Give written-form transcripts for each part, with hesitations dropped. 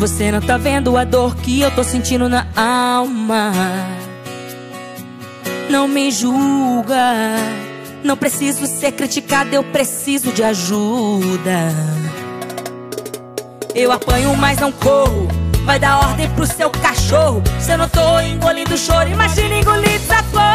Você não tá vendo a dor que eu tô sentindo na alma. Não me julga, não preciso ser criticada, eu preciso de ajuda. Eu apanho, mas não corro, vai dar ordem pro seu cachorro. Se eu não tô engolindo choro, imagina engolir desaforo.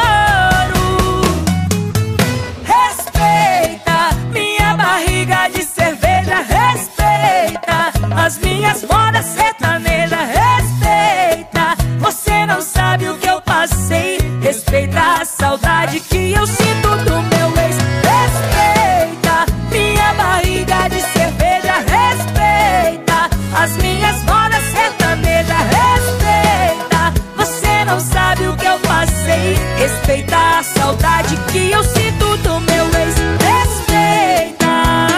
Respeita minha barriga de cerveja, respeita as minhas modas sertanejas, respeita. Você não sabe o que eu passei, respeita a saudade que eu sinto do meu ex. Respeita minha barriga de cerveja, respeita as minhas modas sertanejas, respeita. Você não sabe o que eu passei, respeita a saudade que eu sinto do meu ex. Respeita.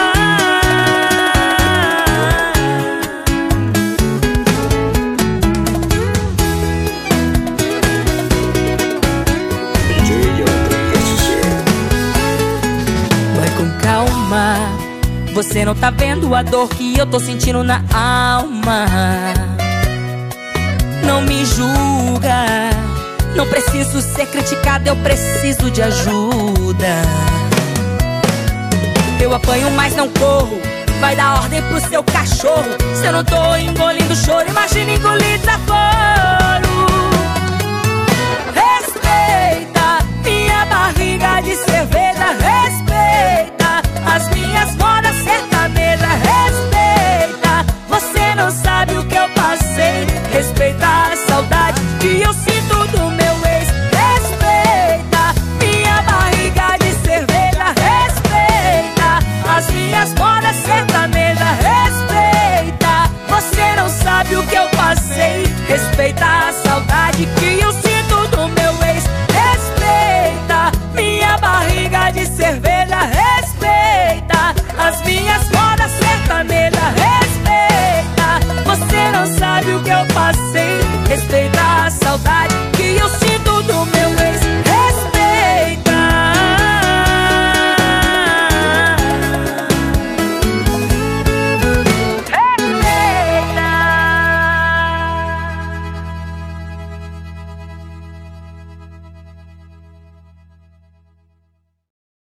Vai com calma, você não tá vendo a dor que eu tô sentindo na alma. Não me julga, não preciso ser criticada, eu preciso de ajuda. Eu apanho, mas não corro, vai dar ordem pro seu cachorro. Se eu não tô engolindo choro, imagina engolir desaforo. Respeita minha barriga de cerveja, respeita as minhas modas sertanejas, respeita. Você não sabe o que eu passei, respeita a saudade que eu sinto do meu ex. Respeita minha barriga de cerveja, respeita as minhas modas sertanejas, respeita. Você não sabe o que eu passei, respeita a saudade que